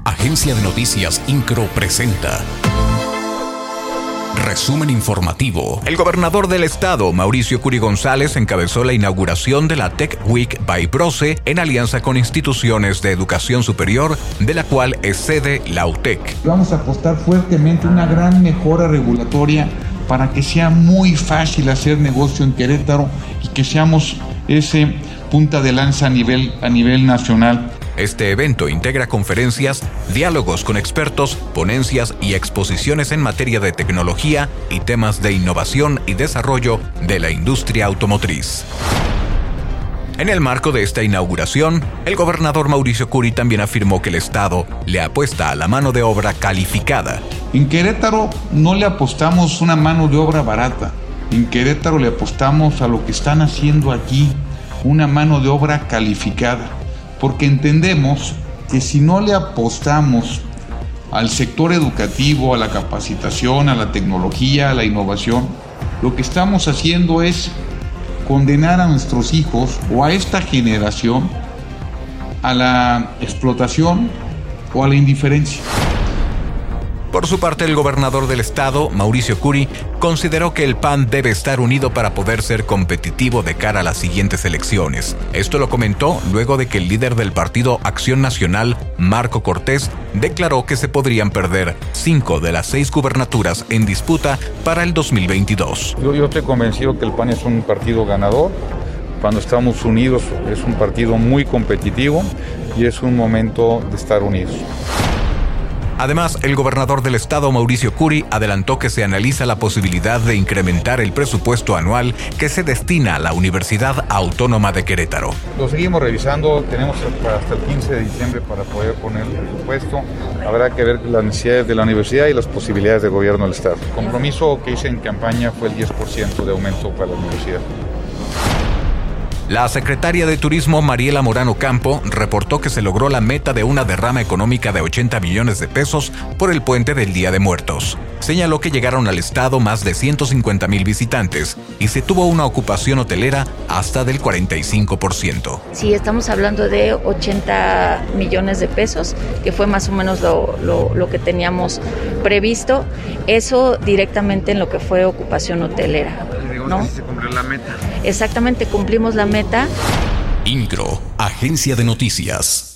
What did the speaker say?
Agencia de Noticias Incro presenta Resumen informativo. El gobernador del estado, Mauricio Curi González, encabezó la inauguración de la Tech Week by Brose en alianza con instituciones de educación superior, de la cual es sede la UTEC. Vamos a apostar fuertemente una gran mejora regulatoria para que sea muy fácil hacer negocio en Querétaro y que seamos ese punta de lanza a nivel nacional. Este evento integra conferencias, diálogos con expertos, ponencias y exposiciones en materia de tecnología y temas de innovación y desarrollo de la industria automotriz. En el marco de esta inauguración, el gobernador Mauricio Curi también afirmó que el Estado le apuesta a la mano de obra calificada. En Querétaro no le apostamos una mano de obra barata. En Querétaro le apostamos a lo que están haciendo aquí, una mano de obra calificada. Porque entendemos que si no le apostamos al sector educativo, a la capacitación, a la tecnología, a la innovación, lo que estamos haciendo es condenar a nuestros hijos o a esta generación a la explotación o a la indiferencia. Por su parte, el gobernador del estado, Mauricio Curi, consideró que el PAN debe estar unido para poder ser competitivo de cara a las siguientes elecciones. Esto lo comentó luego de que el líder del partido Acción Nacional, Marco Cortés, declaró que se podrían perder 5 de las 6 gubernaturas en disputa para el 2022. Yo estoy convencido que el PAN es un partido ganador. Cuando estamos unidos es un partido muy competitivo y es un momento de estar unidos. Además, el gobernador del estado, Mauricio Curi, adelantó que se analiza la posibilidad de incrementar el presupuesto anual que se destina a la Universidad Autónoma de Querétaro. Lo seguimos revisando, tenemos hasta el 15 de diciembre para poder poner el presupuesto. Habrá que ver las necesidades de la universidad y las posibilidades del gobierno del estado. El compromiso que hice en campaña fue el 10% de aumento para la universidad. La secretaria de Turismo, Mariela Morano Campo, reportó que se logró la meta de una derrama económica de 80 millones de pesos por el puente del Día de Muertos. Señaló que llegaron al estado más de 150,000 visitantes y se tuvo una ocupación hotelera hasta del 45%. Sí, estamos hablando de 80 millones de pesos, que fue más o menos lo que teníamos previsto. Eso directamente en lo que fue ocupación hotelera, ¿no? Se cumplió la meta. Exactamente, cumplimos la meta. Incro, Agencia de Noticias.